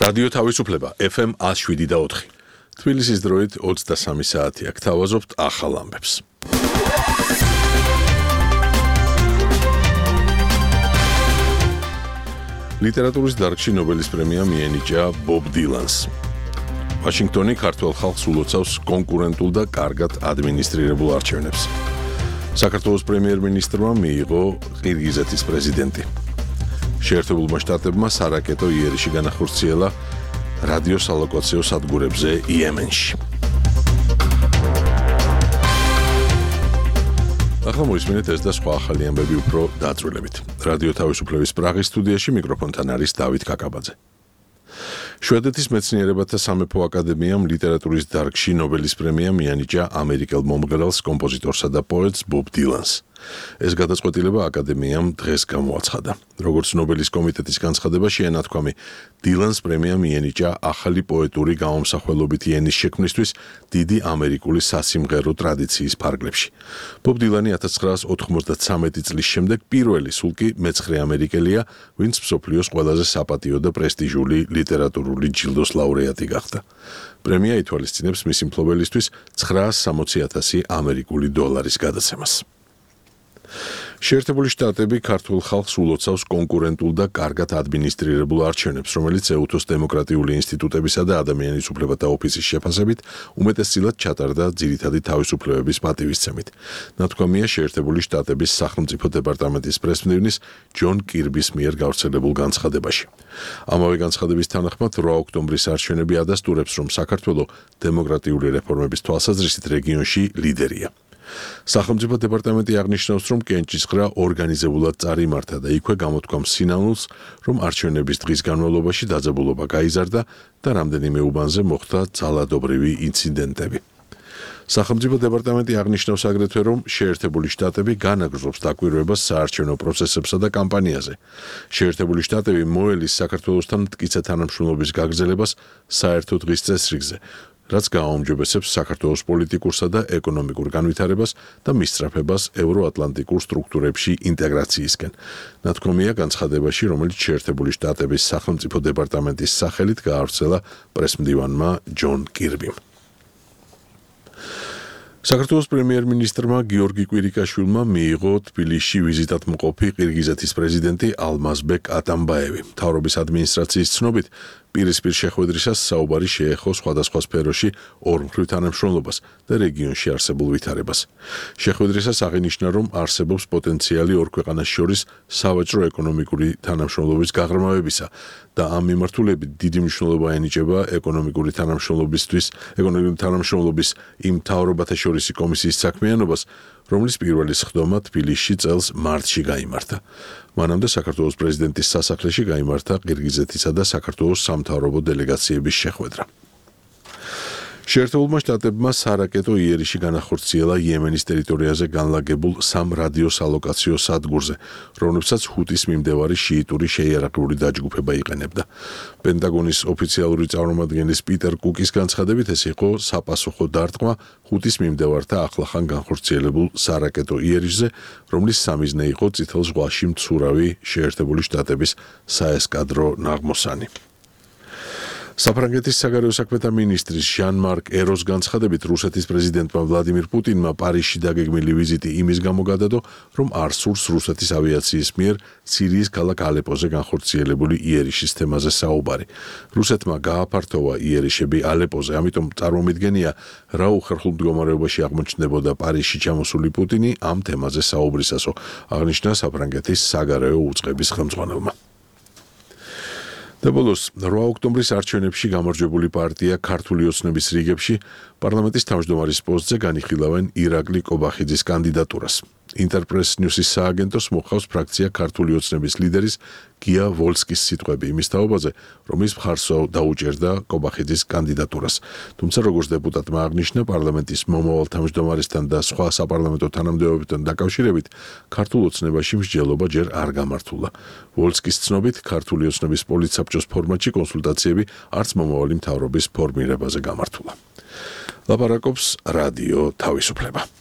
რადიო თავისუფლება FM 107.4. თბილისის დროით 23 საათია. გთავაზობთ ახალ ამბებს. ლიტერატურის დარგში ნობელის პრემია მიენიჭა ბობ დილანს. ვაშინგტონი ქართველ ხალხს ულოცავს კონკურენტულ და კარგად ადმინისტრირებულ არჩევნებს. საქართველოს პრემიერ-მინისტრმა მიიღო ყირგიზეთის პრეზიდენტი. შეერთებულმა შტატებმა სარაკეტო იერიში განახორციელა რადიოსალოკაციო სადგურებზე იემენში. ახლა მოისმინეთ ეს და სხვა ახალი ამბები უფრო დაწვრილებით. რადიო თავისუფლების პრაღის სტუდიაში მიკროფონთან არის დავით კაკაბაძე. შვედეთის მეცნიერებათა სამეფო აკადემიამ ლიტერატურის დარგში ნობელის პრემია მიანიჭა ამერიკელ მომღერალს, კომპოზიტორსა და პოეტს ბობ დილანს. ეს გადაწყვეტილება აკადემიამ დღეს გამოაცხადა. როგორც ნობელის კომიტეტის განცხადებაში ენათქვამი, დილანს პრემია მიენიჭა ახალი პოეტური გამომსახველობითი ენის შექმნისთვის დიდი ამერიკული სასიმღერო ტრადიციის ფარგლებში. ბობ დილანი 1993 წლის შემდეგ პირველი, სულ კი მეცხრე ამერიკელია, ვინც მსოფლიოს ყველაზე საპატიო და პრესტიჟული ლიტერატურული ჯილდოს ლაურეატი გახდა. პრემია ითვალისწინებს მისი მფლობელისთვის 960,000 ამერიკული დოლარის გადაცემას. შეერთებული შტატები ქართულ ხალხს ულოცავს კონკურენტულ და კარგად ადმინისტრირებულ არჩევნებს, რომელიც ეუთოს დემოკრატიული ინსტიტუტებისა და ადამიანის უფლებათა ოფისის შეფასებით უმეტესწილად ჩატარდა ძირითადი თავისუფლებების პატივისცემით. ნათქვამია შეერთებული შტატების სახელმწიფო დეპარტამენტის პრესმდივნის ჯონ კირბის მიერ გავრცელებულ განცხადებაში. ამავე განცხადების თანახმად 8 ოქტომბრის არჩევნები ადასტურებს, რომ საქართველო დემოკრატიული რეფორმების თვალსაზრისით რეგიონში ლიდერია. სახელმწიფო დეპარტამენტი აღნიშნავს, რომ კენჭისყრა ორგანიზებულად წარიმართა და იქვე გამოთქვამს სინანულს, რომ არჩევნების დღის განმავლობაში დაძაბულობა გაიზარდა და რამდენიმე უბანზე მოხდა ძალადობრივი ინციდენტები. სახელმწიფო დეპარტამენტი აღნიშნავს აგრეთვე, რომ შეერთებული შტატები განაგრძობს დაკვირვებას საარჩევნო პროცესებსა და კამპანიაზე. შეერთებული შტატები მოელის საქართველოსთან მტკიცე თანამშრომლობის გაგრძელებას საერთო დღის წესრიგზე, რაც გააუმჯობესებს საქართველოს პოლიტიკურსა და ეკონომიკურ განვითარებას და მისწრაფებას ევროატლანტიკურ სტრუქტურებში ინტეგრაციისკენ. ნათქვამია განცხადებაში, რომელიც შეერთებული შტატების სახელმწიფო დეპარტამენტის სახელით გაავრცელა პრესმდივანმა ჯონ კირბიმ. საქართველოს პრემიერ-მინისტრმა გიორგი კვირიკაშვილმა მიიღო თბილისში ვიზიტად მყოფი ყირგიზეთის პრეზიდენტი ალმაზბეკ ატამბაევი. მთავრობის ადმინისტრაციის ცნობით, პირისპირ შეხვედრისას საუბარი შეეხო სხვადასხვა სფეროში ორმხრივ თანამშრომლობას და რეგიონში არსებულ ვითარებას. შეხვედრისას აღინიშნა, რომ არსებობს პოტენციალი ორ ქვეყანას შორის სავაჭრო ეკონომიკური თანამშრომლობის გაღრმავებისა და ამ მიმართულებით დიდი მნიშვნელობა ენიჭება ეკონომიკური თანამშრომლობის იმ მთავრობათა შორისი კომისიის საქმიანობას, რომლის პირველი სხდომა თბილისში წელს მარტში გაიმართა. მანამდე საქართველოს პრეზიდენტის სასახლეში გაიმართა ყირგიზეთისა და საქართველოს სამთავრობო დელეგაციების შეხვედრა. შეერთებულმა შტატებმა სარაკეტო იერიში განახორციელა იემენის ტერიტორიაზე განლაგებულ 3 რადიოსალოკაციო სადგურზე, რომლებსაც ჰუტის მიმდევარი შიიტური შეიარაღებული დაჯგუფება იყენებდა. პენტაგონის ოფიციალური წარმომადგენლის პიტერ კუკის განცხადებით, ეს იყო საპასუხო დარტყმა ჰუტის მიმდევართა ახლახან განხორციელებულ სარაკეტო იერიშზე, რომლის სამიზნე იყო წითელ ზღვაში მცურავი შეერთებული შტატების საესკადრო ნაღმოსანი. საფრანგეთის საგარეო საქმეთა მინისტრის ჟან-მარკ ეროს განცხადებით, რუსეთის პრეზიდენტმა ვლადიმირ პუტინმა პარიზში დაგეგმილი ვიზიტი იმის გამო გადადო, რომ არ სურს რუსეთის ავიაციის მიერ სირიის ქალაქ ალეპოზე განხორციელებული იერიშის თემაზე საუბარი. რუსეთმა გააფართოვა იერიშები ალეპოზე, ამიტომ წარმომიდგენია, რა უხერხულ მდგომარეობაში აღმოჩნდებოდა პარიზში ჩამოსული პუტინი ამ თემაზე საუბრისასო, აღნიშნა საფრანგეთის საგარეო უწყების ხელმძღვანელმა. და ბოლოს 8 ოქტომბრის არჩევნებში გამარჯვებული პარტია ქართული ოცნების რიგებში პარლამენტის თავმჯდომარის პოსტზე განიხილავენ ირაკლი კობახიძის კანდიდატურას. ინტერპრეს ნიუსის სააგენტოს მოყავს ფრაქცია ქართული ოცნების ლიდერის გია ვოლსკის სიტყვები იმის თაობაზე, რომ ის მხარს დაუჭერდა კობახიძის კანდიდატურას. თუმცა როგორც დეპუტატმა აღნიშნა, პარლამენტის მომავალ თავმჯდომარესთან და სხვა საპარლამენტო თანამდებობებთან დაკავშირებით ქართულ ოცნებაში მსჯელობა ჯერ არ გამართულა. ვოლსკის ცნობით, ქართული ოცნების პოლიტსაბჭოს ფორმატში კონსულტაციები არც მომავალი მთავრობის ფორმირებაზე გამართულა. ლაპარაკობს რადიო თავისუფლება.